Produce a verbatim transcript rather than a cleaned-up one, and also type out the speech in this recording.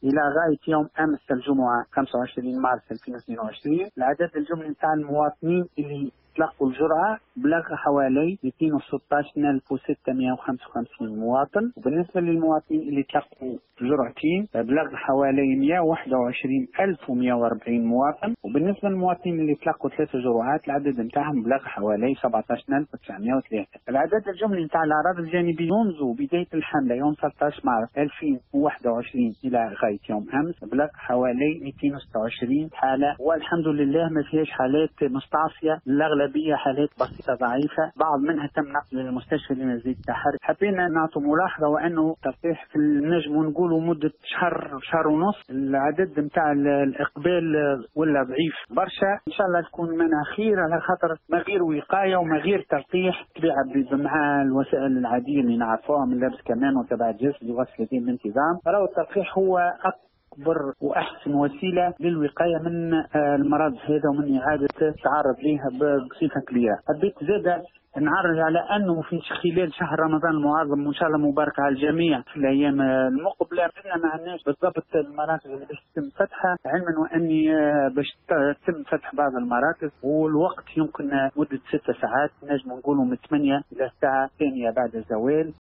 إلى غاية يوم أمس الجمعة خمسة وعشرين مارس ألفين واثنين وعشرين العدد الجملي نتاع المواطنين اللي تلقوا الجرعة بلغ حوالي مئتين وستة عشر ألف وستمئة وخمسة وخمسين مواطن، وبالنسبة للمواطنين اللي تلقوا جرعتين بلغ حوالي مئة وواحد وعشرين ألف ومئة وأربعين مواطن، وبالنسبة للمواطنين اللي تلقوا ثلاث جرعات العدد نتاعهم بلغ حوالي سبعة عشر ألف وتسعمئة وثلاثة. العدد الجملي نتاع الأعراض الجانبية منذ بداية الحملة يوم ثلاثة عشر مارس ألفين وواحد وعشرين إلى غاية يوم أمس بلغ حوالي مئتين وستة وعشرين حالة، والحمد لله ما فيهاش حالات مستعصية، الأغلبية حالات بسيطة ضعيفة، بعض منها تم نقل للمستشفى لمزيد التحرك. حبينا نعطوا ملاحظة وأنه تلقيح في النجم ونقولوا مدة شهر شهر ونص العدد نتاع الإقبال ولا ضعيف برشا، إن شاء الله تكون منها خير، على خاطر ما غير وقاية وما غير تلقيح تبيع مع الوسائل العادية اللي نعرفوها من لبس كمان وتبع الجسد وغسل اليدين بانتظام. فلو التلقيح هو أكبر وأحسن وسيلة للوقاية من المرض هذا ومن إعادة التعرض لها بصفة كبيرة. حبيت زادة نعرج على أنه في خلال شهر رمضان المعظم وإن شاء الله مبارك على الجميع في الأيام المقبلة بدنا ما عندناش بالضبط المراكز اللي باش تتم فتحها، علما وأني باش تتم فتح بعض المراكز والوقت يمكن مدة ست ساعات، نجم نقولوا من ثمانية إلى الساعة الثانية بعد الزوال.